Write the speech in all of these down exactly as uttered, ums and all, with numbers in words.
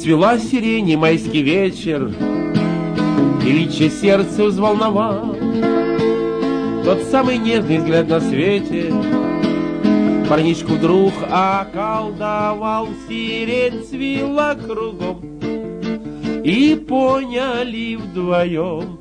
Цвела сирень, и майский вечер, и личье сердце взволновал тот самый нежный взгляд на свете. Парнишку вдруг околдовал, сирень цвела кругом, и поняли вдвоем,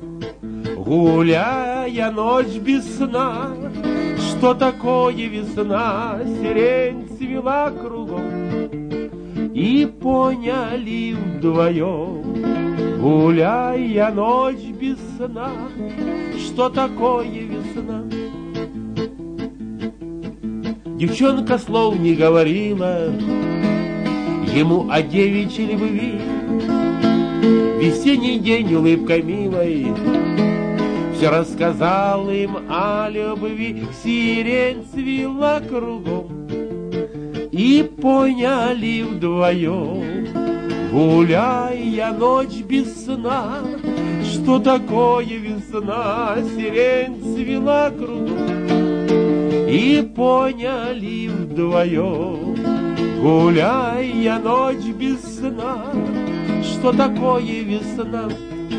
гуляя ночь без сна, что такое весна. Сирень цвела кругом, и поняли вдвоем, гуляя ночь без сна, что такое весна. Девчонка слов не говорила ему о девичьей любви. Весенний день улыбкой милой все рассказал им о любви. Сирень цвела кругом, и поняли вдвоем, гуляя ночь без сна, что такое весна. Сирень цвела кругом, и поняли вдвоем, гуляя ночь без сна, что такое весна.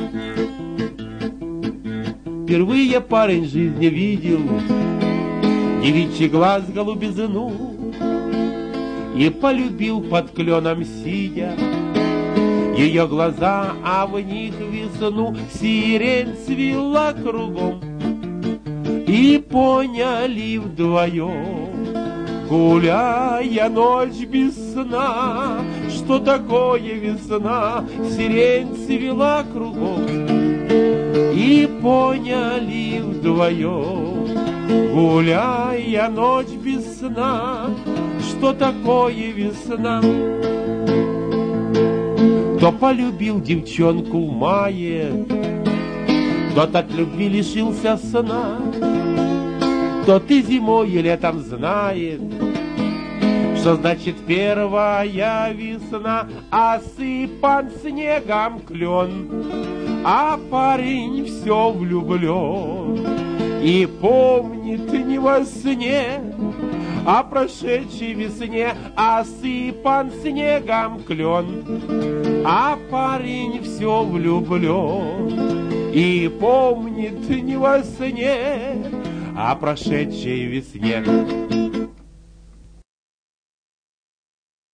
Впервые парень в жизни видел девичий глаз голубизну, и полюбил под кленом сидя ее глаза, а в них весну. Сирень цвела кругом, и поняли вдвоем, гуляя ночь без сна, что такое весна. Сирень цвела кругом, и поняли вдвоем, гуляя ночь без сна, что такое весна. Кто полюбил девчонку в мае, тот от любви лишился сна. Тот и зимой, и летом знает, что значит первая весна. Осыпан снегом клен, а парень все влюблен, и помнит не во сне о прошедшей весне. Осыпан снегом клен, а парень все влюблен, и помнит не во сне о прошедшей весне.